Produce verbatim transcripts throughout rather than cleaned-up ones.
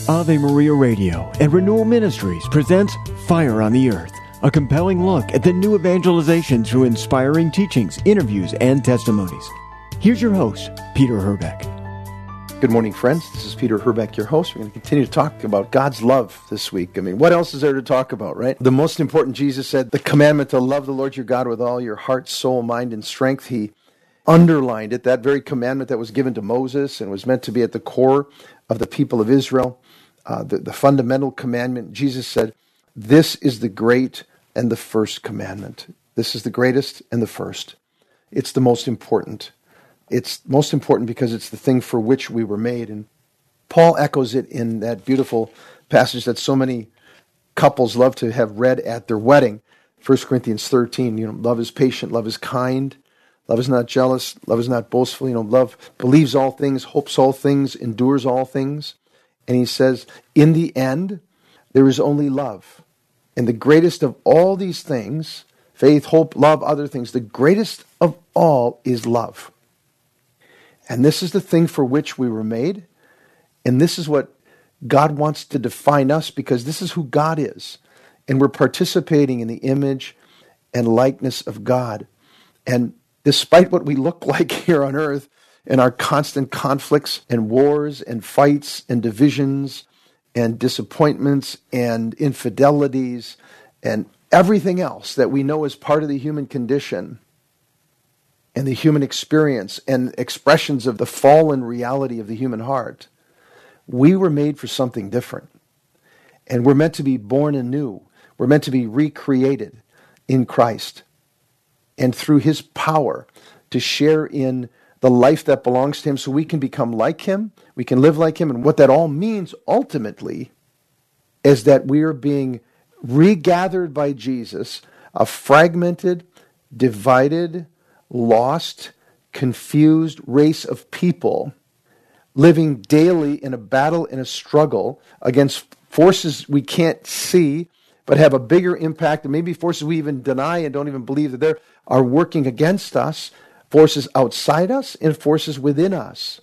Ave Maria Radio and Renewal Ministries presents Fire on the Earth, a compelling look at the new evangelization through inspiring teachings, interviews, and testimonies. Here's your host, Peter Herbeck. Good morning, friends. This is Peter Herbeck, your host. We're going to continue to talk about God's love this week. I mean, what else is there to talk about, right? The most important, Jesus said, the commandment to love the Lord your God with all your heart, soul, mind, and strength. He underlined it, that very commandment that was given to Moses and was meant to be at the core of the people of Israel, uh, the, the fundamental commandment. Jesus said, this is the great and the first commandment. This is the greatest and the first. It's the most important. It's most important because it's the thing for which we were made. And Paul echoes it in that beautiful passage that so many couples love to have read at their wedding. First Corinthians thirteen, you know, love is patient, love is kind, love is not jealous, love is not boastful. You know, love believes all things, hopes all things, endures all things. And he says, in the end, there is only love. And the greatest of all these things, faith, hope, love, other things, the greatest of all is love. And this is the thing for which we were made. And this is what God wants to define us, because this is who God is. And we're participating in the image and likeness of God. And despite what we look like here on earth and our constant conflicts and wars and fights and divisions and disappointments and infidelities and everything else that we know is part of the human condition and the human experience and expressions of the fallen reality of the human heart, we were made for something different. And we're meant to be born anew. We're meant to be recreated in Christ and through His power to share in the life that belongs to Him so we can become like Him, we can live like Him. And what that all means ultimately is that we are being regathered by Jesus, a fragmented, divided, lost, confused race of people living daily in a battle and a struggle against forces we can't see but have a bigger impact, and maybe forces we even deny and don't even believe that they are working against us, forces outside us and forces within us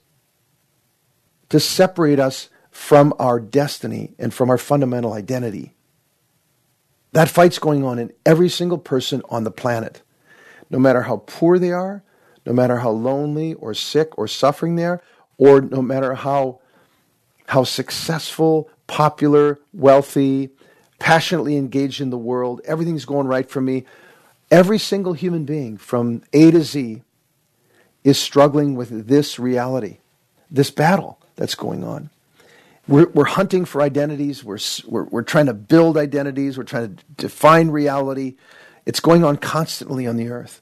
to separate us from our destiny and from our fundamental identity. That fight's going on in every single person on the planet. No matter how poor they are, no matter how lonely or sick or suffering they are, or no matter how, how successful, popular, wealthy, passionately engaged in the world, everything's going right for me. Every single human being from A to Z is struggling with this reality, this battle that's going on. We're, we're hunting for identities. We're, we're, we're trying to build identities. We're trying to define reality. It's going on constantly on the earth.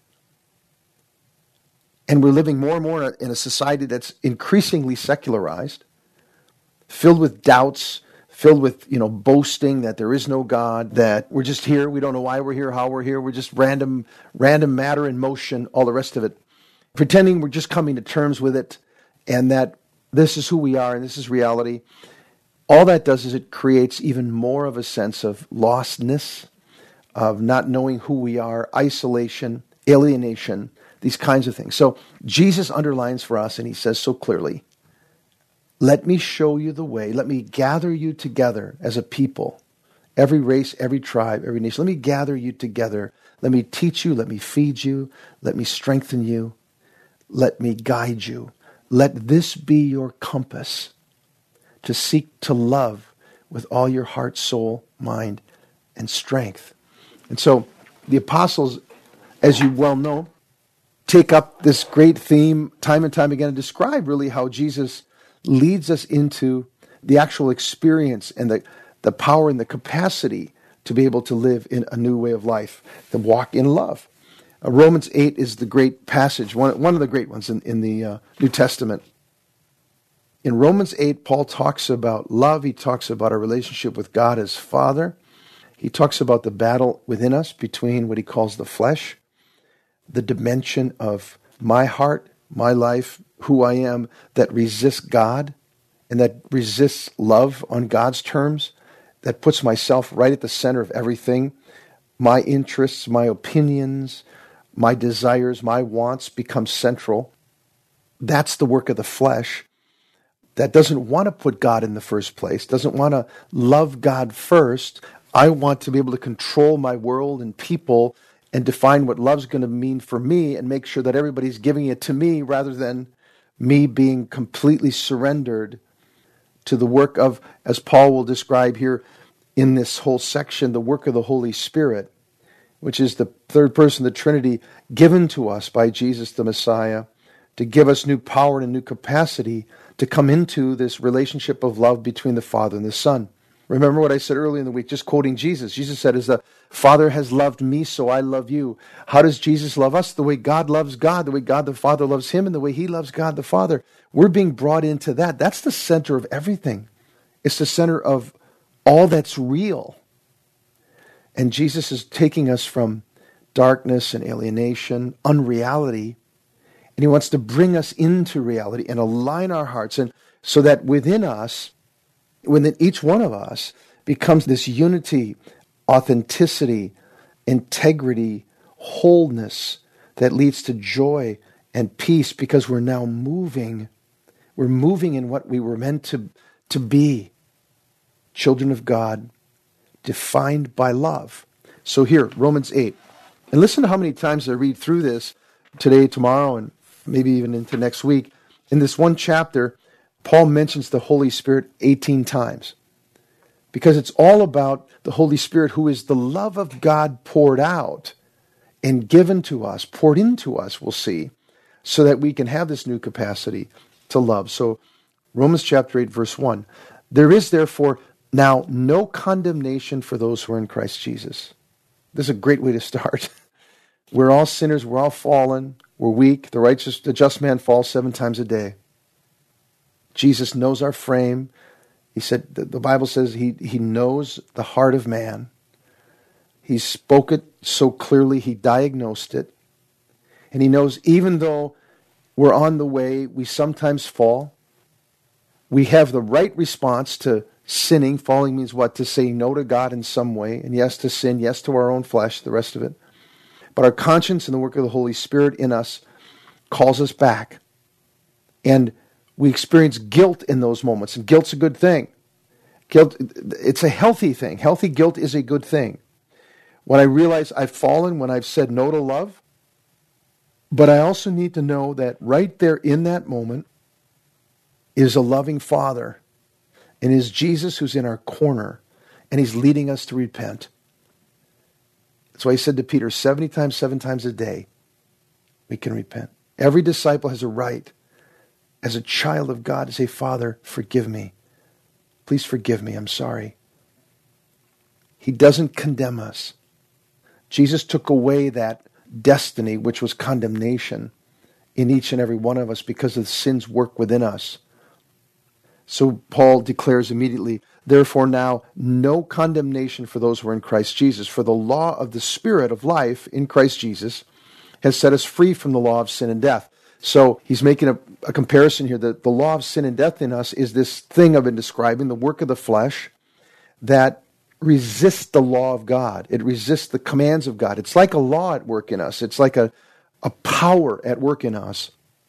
And we're living more and more in a society that's increasingly secularized, filled with doubts, filled with, you know, boasting that there is no God, that we're just here, we don't know why we're here, how we're here, we're just random, random matter in motion, all the rest of it. Pretending we're just coming to terms with it, and that this is who we are and this is reality. All that does is it creates even more of a sense of lostness, of not knowing who we are, isolation, alienation, these kinds of things. So Jesus underlines for us, and He says so clearly, let me show you the way. Let me gather you together as a people, every race, every tribe, every nation. Let me gather you together. Let me teach you. Let me feed you. Let me strengthen you. Let me guide you. Let this be your compass to seek to love with all your heart, soul, mind, and strength. And so the apostles, as you well know, take up this great theme time and time again and describe really how Jesus leads us into the actual experience and the, the power and the capacity to be able to live in a new way of life, to walk in love. Uh, Romans eight is the great passage, one, one of the great ones in, in the uh, New Testament. In Romans eight, Paul talks about love. He talks about our relationship with God as Father. He talks about the battle within us between what he calls the flesh, the dimension of my heart, my life, who I am, that resists God and that resists love on God's terms, that puts myself right at the center of everything. My interests, my opinions, my desires, my wants become central. That's the work of the flesh. that doesn't want to put God in the first place, doesn't want to love God first. I want to be able to control my world and people and define what love's going to mean for me and make sure that everybody's giving it to me rather than me being completely surrendered to the work of, as Paul will describe here in this whole section, the work of the Holy Spirit, which is the third person of the Trinity given to us by Jesus the Messiah to give us new power and a new capacity to come into this relationship of love between the Father and the Son. Remember what I said earlier in the week, just quoting Jesus. Jesus said, as the Father has loved me, so I love you. How does Jesus love us? The way God loves God, the way God the Father loves him, and the way he loves God the Father. We're being brought into that. That's the center of everything. It's the center of all that's real. And Jesus is taking us from darkness and alienation, unreality, and he wants to bring us into reality and align our hearts, and so that within us, within each one of us, becomes this unity, authenticity, integrity, wholeness that leads to joy and peace, because we're now moving. We're moving in what we were meant to, to be. Children of God, defined by love. So here, Romans eight. And listen to how many times I read through this today, tomorrow, and maybe even into next week. In this one chapter, Paul mentions the Holy Spirit eighteen times. Because it's all about the Holy Spirit, who is the love of God poured out and given to us, poured into us, we'll see, so that we can have this new capacity to love. So Romans chapter eight, verse one. There is therefore now no condemnation for those who are in Christ Jesus. This is a great way to start. We're all sinners, we're all fallen, we're weak. The righteous, the just man falls seven times a day. Jesus knows our frame. He said, the Bible says he, he knows the heart of man. He spoke it so clearly, he diagnosed it. And he knows even though we're on the way, we sometimes fall. We have the right response to sinning. Falling means what? To say no to God in some way. And yes to sin, yes to our own flesh, the rest of it. But our conscience and the work of the Holy Spirit in us calls us back. And we experience guilt in those moments. And guilt's a good thing. Guilt, it's a healthy thing. Healthy guilt is a good thing. When I realize I've fallen, when I've said no to love, but I also need to know that right there in that moment is a loving Father, and is Jesus who's in our corner, and he's leading us to repent. That's why he said to Peter, seventy times, seven times a day, we can repent. Every disciple has a right, as a child of God, to say, Father, forgive me. Please forgive me, I'm sorry. He doesn't condemn us. Jesus took away that destiny, which was condemnation, in each and every one of us because of sin's work within us. So Paul declares immediately, therefore now no condemnation for those who are in Christ Jesus. For the law of the Spirit of life in Christ Jesus has set us free from the law of sin and death. So he's making a, a comparison here that the law of sin and death in us is this thing I've been describing, the work of the flesh, that resists the law of God. It resists the commands of God. It's like a law at work in us. It's like a, a power at work in us.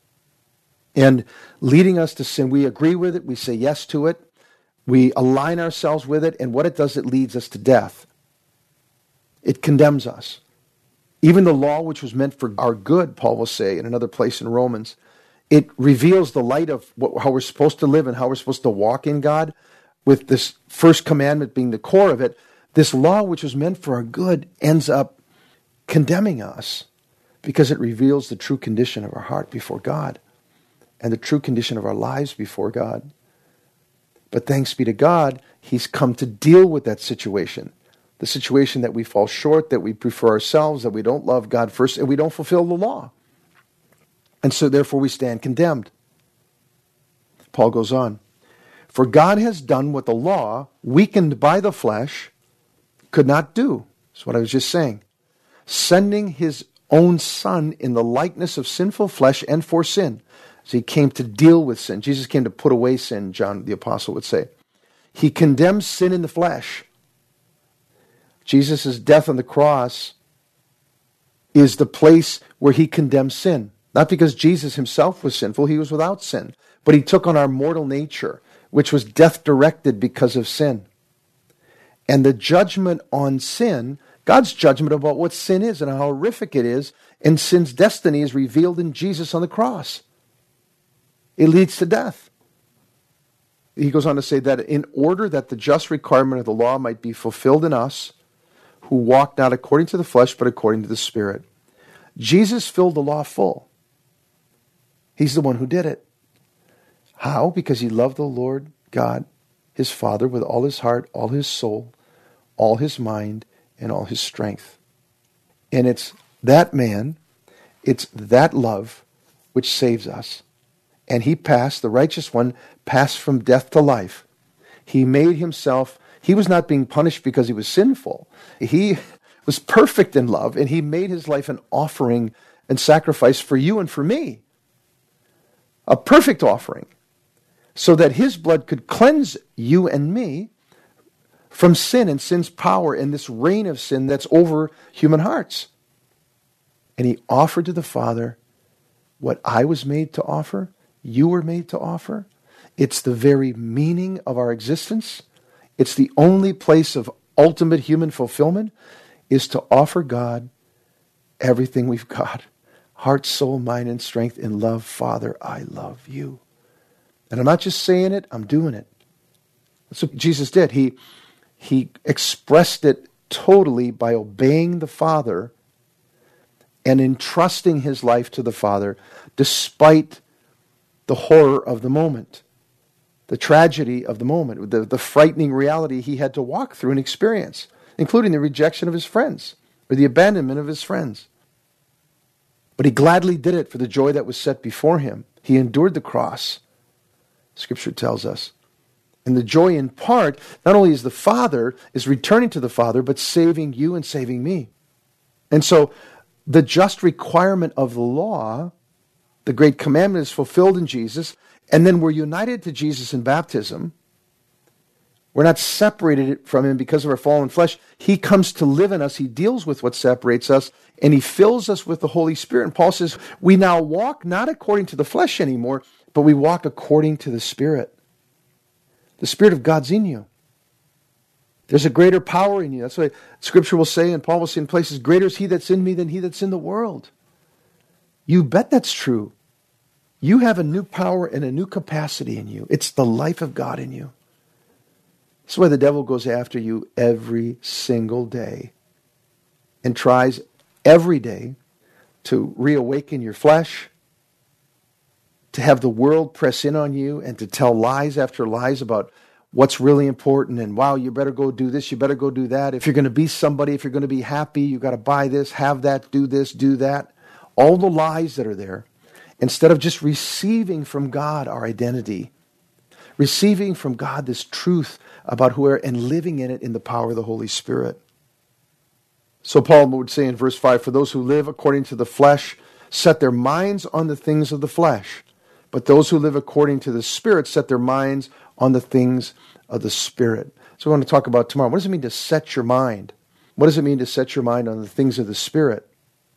And leading us to sin, we agree with it, we say yes to it, we align ourselves with it, and what it does, it leads us to death. It condemns us. Even the law which was meant for our good, Paul will say in another place in Romans, it reveals the light of what, how we're supposed to live and how we're supposed to walk in God, with this first commandment being the core of it. This law which was meant for our good ends up condemning us because it reveals the true condition of our heart before God and the true condition of our lives before God. But thanks be to God, he's come to deal with that situation. The situation that we fall short, that we prefer ourselves, that we don't love God first, and we don't fulfill the law. And so therefore we stand condemned. Paul goes on, for God has done what the law, weakened by the flesh, could not do. That's what I was just saying. Sending his own Son in the likeness of sinful flesh and for sin. So he came to deal with sin. Jesus came to put away sin, John the Apostle would say. He condemns sin in the flesh. Jesus' death on the cross is the place where he condemns sin. Not because Jesus himself was sinful, he was without sin. But he took on our mortal nature, which was death-directed because of sin. And the judgment on sin, God's judgment about what sin is and how horrific it is, and sin's destiny is revealed in Jesus on the cross. It leads to death. He goes on to say that in order that the just requirement of the law might be fulfilled in us, who walk not according to the flesh, but according to the Spirit. Jesus filled the law full. He's the one who did it. How? Because he loved the Lord God, his Father, with all his heart, all his soul, all his mind, and all his strength. And it's that man, it's that love which saves us. And he passed, the righteous one, passed from death to life. He made himself, he was not being punished because he was sinful. He was perfect in love, and he made his life an offering and sacrifice for you and for me. A perfect offering, so that his blood could cleanse you and me from sin and sin's power and this reign of sin that's over human hearts. And he offered to the Father what I was made to offer, you were made to offer. It's the very meaning of our existence. It's the only place of ultimate human fulfillment, is to offer God everything we've got. Heart, soul, mind, and strength in love. Father, I love you. And I'm not just saying it, I'm doing it. That's what Jesus did. He, he expressed it totally by obeying the Father and entrusting his life to the Father despite the horror of the moment, the tragedy of the moment, the, the frightening reality he had to walk through and experience, including the rejection of his friends or the abandonment of his friends. But he gladly did it for the joy that was set before him. He endured the cross, Scripture tells us. And the joy in part, not only is the Father, is returning to the Father, but saving you and saving me. And so the just requirement of the law, the great commandment, is fulfilled in Jesus, and then we're united to Jesus in baptism. We're not separated from him because of our fallen flesh. He comes to live in us. He deals with what separates us, and he fills us with the Holy Spirit. And Paul says, we now walk not according to the flesh anymore, but we walk according to the Spirit. The Spirit of God's in you. There's a greater power in you. That's why Scripture will say, and Paul will say in places, greater is he that's in me than he that's in the world. You bet that's true. You have a new power and a new capacity in you. It's the life of God in you. That's why the devil goes after you every single day and tries every day to reawaken your flesh, to have the world press in on you and to tell lies after lies about what's really important and, wow, you better go do this, you better go do that. If you're going to be somebody, if you're going to be happy, you got to buy this, have that, do this, do that. All the lies that are there. Instead of just receiving from God our identity, receiving from God this truth about who we are and living in it in the power of the Holy Spirit. So Paul would say in verse five, for those who live according to the flesh set their minds on the things of the flesh, but those who live according to the Spirit set their minds on the things of the Spirit. So we want to talk about tomorrow. What does it mean to set your mind? What does it mean to set your mind on the things of the Spirit?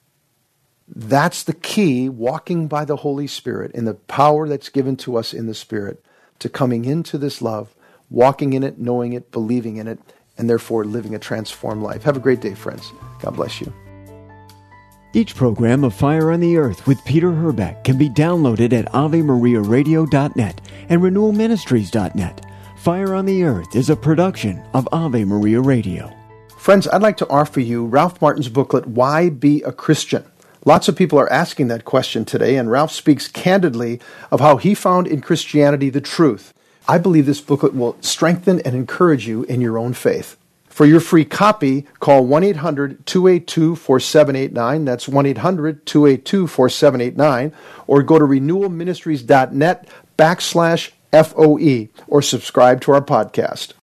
That's the key, walking by the Holy Spirit in the power that's given to us in the Spirit, to coming into this love, walking in it, knowing it, believing in it, and therefore living a transformed life. Have a great day, friends. God bless you. Each program of Fire on the Earth with Peter Herbeck can be downloaded at ave maria radio dot net and renewal ministries dot net. Fire on the Earth is a production of Ave Maria Radio. Friends, I'd like to offer you Ralph Martin's booklet, Why Be a Christian? Lots of people are asking that question today, and Ralph speaks candidly of how he found in Christianity the truth. I believe this booklet will strengthen and encourage you in your own faith. For your free copy, call one eight hundred two eight two four seven eight nine. That's one eight hundred two eight two four seven eight nine. Or go to renewal ministries dot net backslash F O E or subscribe to our podcast.